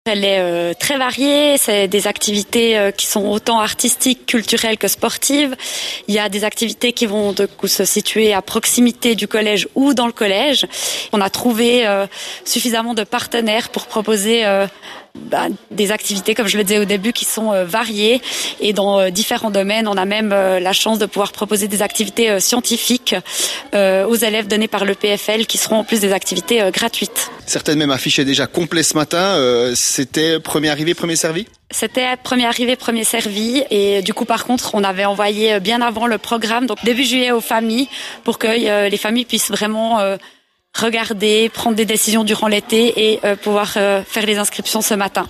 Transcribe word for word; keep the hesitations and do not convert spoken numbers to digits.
Elle est euh, très variée, c'est des activités euh, qui sont autant artistiques, culturelles que sportives. Il y a des activités qui vont de coup se situer à proximité du collège ou dans le collège. On a trouvé euh, suffisamment de partenaires pour proposer euh, bah, des activités, comme je le disais au début, qui sont euh, variées et dans euh, différents domaines. On a même euh, la chance de pouvoir proposer des activités euh, scientifiques euh, aux élèves données par le P F L qui seront en plus des activités euh, gratuites. Certaines même affichaient déjà complet ce matin. Euh, c'était premier arrivé, premier servi ? C'était premier arrivé, premier servi. Et du coup, par contre, on avait envoyé bien avant le programme, donc début juillet, aux familles, pour que euh, les familles puissent vraiment euh, regarder, prendre des décisions durant l'été et euh, pouvoir euh, faire les inscriptions ce matin.